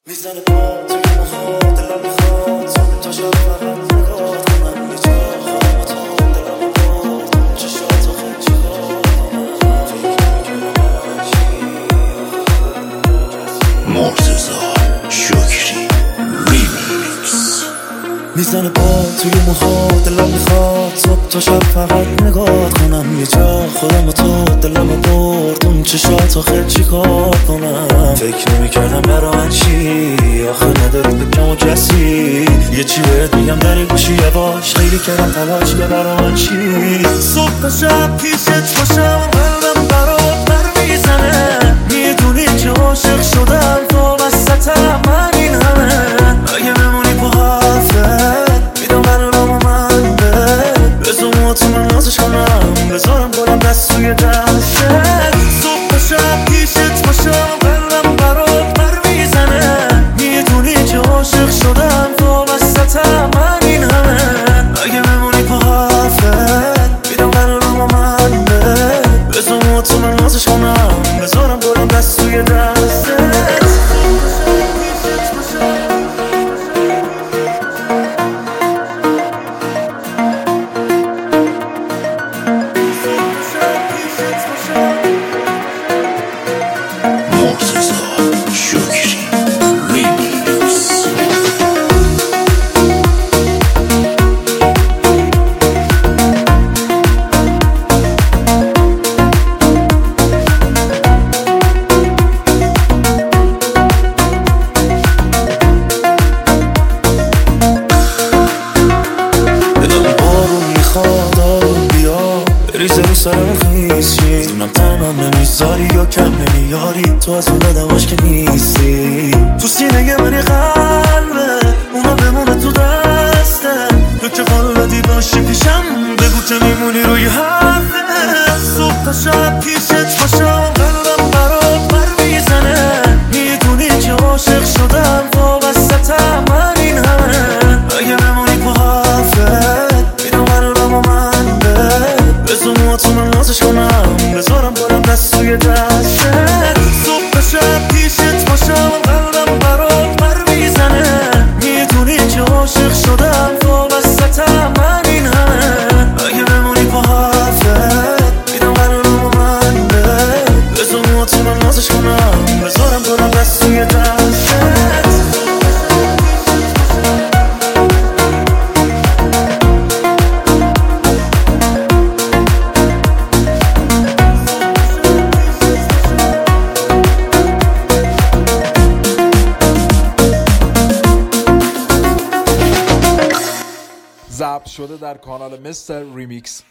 میزنه پا توی موها دلم میخواد صبح تا شب فقط نگاه کنم یه جا خودم و تو دلم باد چشاتو خیلی چیکار کنم فکر میکنم چی مرتضی شکری ریمیکس. میزنه پا توی موها دلم میخواد صبح تا شب فقط نگاه کنم یه جا خودم و تو دلم برد اون چشاتو خیلی چیکار کنم فکر نمیکردم برا من چی آخه نداری بگم و کسی یه چی بهت میگم داری گوشی یواش خیلی کردم تلاش که برا من چی صبح تا شب پیشت باشم قلبم برات بر میزنه میدونی که عاشق شدم تو وسطم من این همه اگه بمونی با حرفت میدم قلبم و من بذار مطمئن نازش کنم بذارم گلم دست توی دستت صبح تا شب پیشت باشم قلبم برات بر میزنه میدونی که عاشق شدم تو وسطم من این همه اگه بمونی با حرفت میدم قلبم و من بذار مطمئن نازش کنم بذارم گلم دست توی دستت ریزه رو سرم خیسی دونم تنم نمیذاری یا کم نمیاری تو از اون آدماش که نیستی تو سینه منی قلبه اونا بمونه تو دسته تو که قلبی باشی پیشم بگو که میمونی روی حرفه صبح تا شب پیشت باشم قلبم برات بر میزنه میدونی که عاشق شدم تو وسطم من این همه اگه بمونی با حرفت میدم قلبم و من بذار مطمئن نازش کنم بذارم گلم دست توی دستت صبح تا شب پیشت باشم قلبم برات بر میزنه میدونی که عاشق شدم تو وسطم من این همه اگه بمونی با حرفت میدم قلبم و من بذار مطمئن نازش کنم بذارم گلم دست توی دستت ضبط شده در کانال مستر ریمیکس.